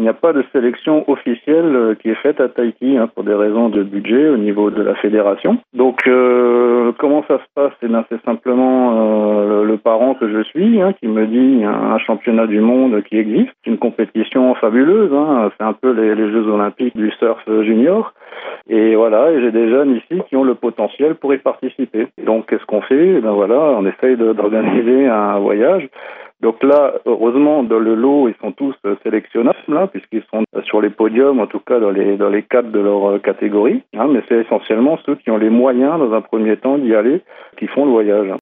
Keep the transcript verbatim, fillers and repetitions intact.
n'y a pas de sélection officielle euh, qui est faite à Tahiti hein, pour des raisons de budget au niveau de la fédération. Donc, euh, comment ça se passe? Eh bien, c'est simplement euh, le, le parent que je suis hein, qui me dit il y a un championnat du monde qui existe, une compétition fabuleuse. Hein, c'est un peu les, les Jeux Olympiques du surf junior. Et voilà, et j'ai des jeunes ici qui ont le potentiel pour y participer. Donc, qu'est-ce qu'on fait? Eh bien voilà, on essaye de, d'organiser un voyage. Donc là, heureusement, dans le lot, ils sont tous sélectionnables, là, puisqu'ils sont sur les podiums, en tout cas dans les dans les cadres de leur catégorie. Hein, mais c'est essentiellement ceux qui ont les moyens, dans un premier temps, d'y aller, qui font le voyage.